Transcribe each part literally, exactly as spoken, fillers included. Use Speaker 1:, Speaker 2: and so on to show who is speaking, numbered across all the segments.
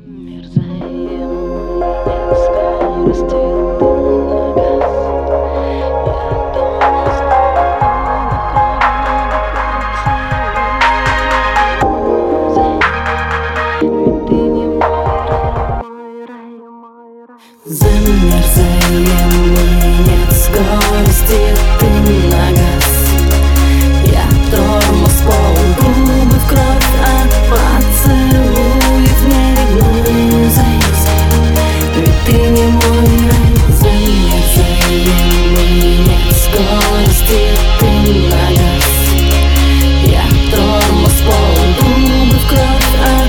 Speaker 1: Мир взаимный, нет скорости, ты на газ. Я
Speaker 2: Мир взаимный, нет скорости, ты на газ. Я тормоз, пол, губы в кровь, а поцелуев не ревную. Ведь ты не мой рай. Мир взаимный, нет скорости, ты на газ. Я тормоз, пол, губы в кровь, а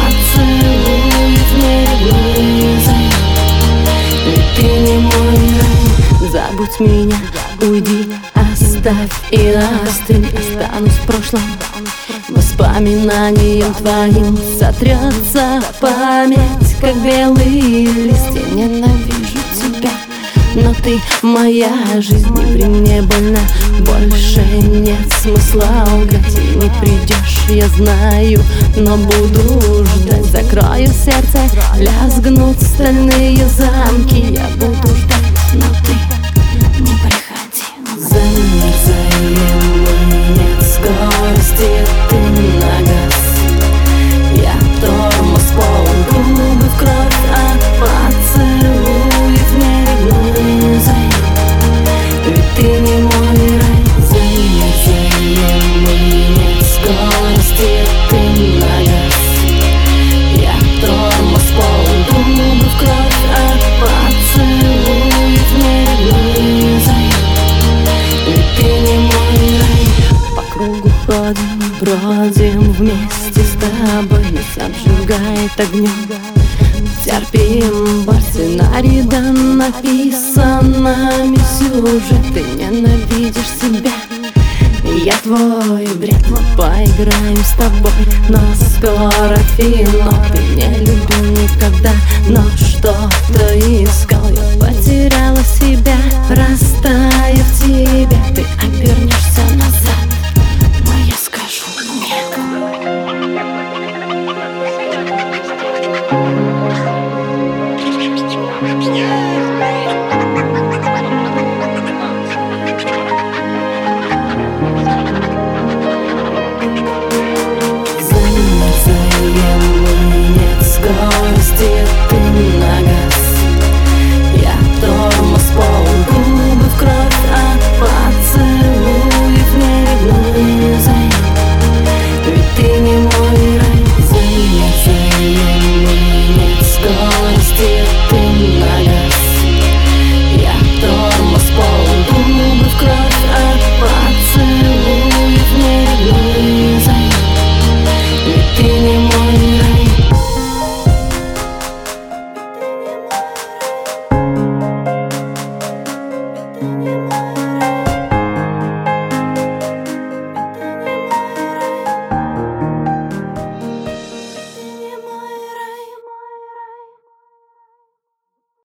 Speaker 2: поцелуев не ревную. Ты не мой рай. Забудь меня, уйди, оставь и остынь. Останусь в прошлом, воспоминанием твоим сотрется память, как белые листья. Ненавижу тебя, но ты моя жизнь, и при мне больно. Больше нет смысла лгать, и не придешь, я знаю, но буду ждать. Закрою сердце, лязгнут стальные замки. Я буду ждать, но ты не приходи. Мир взаимный, нет скорости, ты на газ. Я тормоз, пол, губы в кровь, а поцелуев не ревную. Ведь ты не мой рай. Мир взаимный, нет скорости, ты на газ. Я тормоз, пол, губы в кровь, а поцелуев не ревную. Ведь ты не мой рай. По кругу ходим, бродим вместе с тобой. Нас обжигает огнем, терпим, в сценарий да написано сюжет. Ты ненавидишь себя, я твой бред. Мы поиграем с тобой, но скоро финал. Ты не любил никогда, но что-то искал. Я